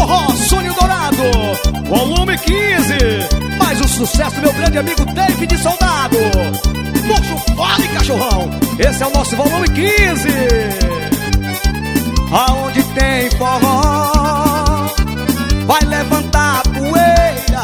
Forró Sônia Dourado, volume 15. Mais um sucesso, meu grande amigo David Soldado. Puxa o fole, cachorrão. Esse é o nosso volume 15. Aonde tem forró, vai levantar a poeira.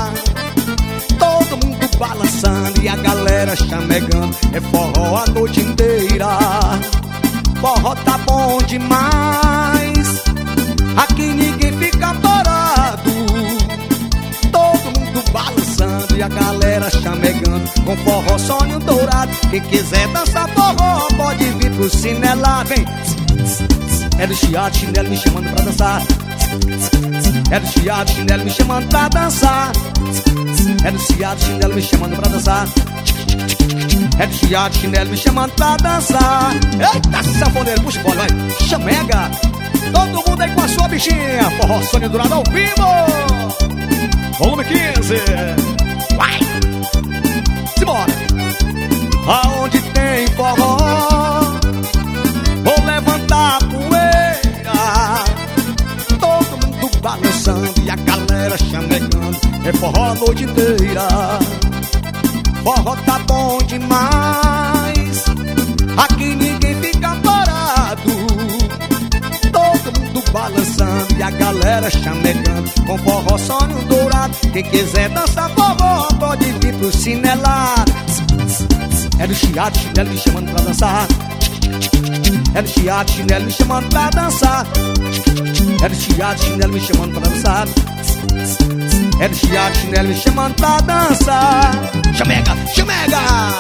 Todo mundo balançando e a galera chamegando. É forró a noite inteira. Forró tá bom demais, aqui ninguém fica parado. Todo mundo balançando e a galera chamegando com forró Sônia Dourado. Quem quiser dançar forró pode vir pro Cinelá. Vem. É do chiado, chinelo me chamando pra dançar. É do chiado, chinelo me chamando pra dançar. É do chiado, chinelo me chamando pra dançar. É do chiado, chinelo me chamando pra dançar. Eita, sanfoneiro, puxa bola, vai. Chamega. Todo mundo aí com a sua bichinha. Forró Sônia Dourado ao vivo. Volume 15. Vai. Simbora. Aonde tem forró, vou levantar a poeira. Todo mundo balançando e a galera chamegando. É forró a noite inteira. Forró tá bom demais, aqui ninguém fica parado. Todo mundo balançando e a galera chamegando com forró Sônia Dourado. Quem quiser dançar forró pode vir pro Cinelá. É do chiado, chinelo me chamando pra dançar. É do chiado, chinelo me chamando pra dançar. É do chiado, chinelo me chamando pra dançar. É do chiado, chinelo me chamando pra dançar. Chamega, chamega.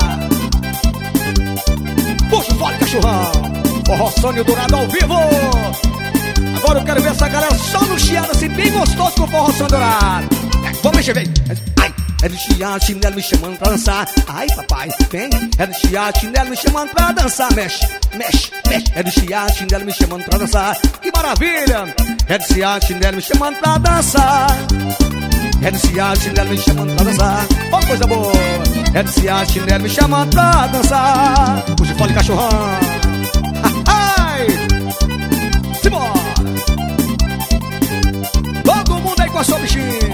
Puxa o fole, cachorrão. Forró Sônia Dourado ao vivo. Agora eu quero ver essa galera só no chiado assim, bem gostoso com o forró Sônia Dourado. Vamos mexer, vem. Ai. É do chiado, chinelo me chamando pra dançar. Ai, papai, vem. É do chiado, chinelo me chamando pra dançar. Mexe, mexe, mexe. É do chiado, chinelo me chamando pra dançar. Que maravilha. É do chiado, chinelo me chamando pra dançar. É do chiado, chinelo me chamando pra dançar. Oh, coisa boa. É do chiado, chinelo me chamando pra dançar. Puxa o fole, cachorrão. Ai, simbora. Todo mundo aí com a sua bichinha.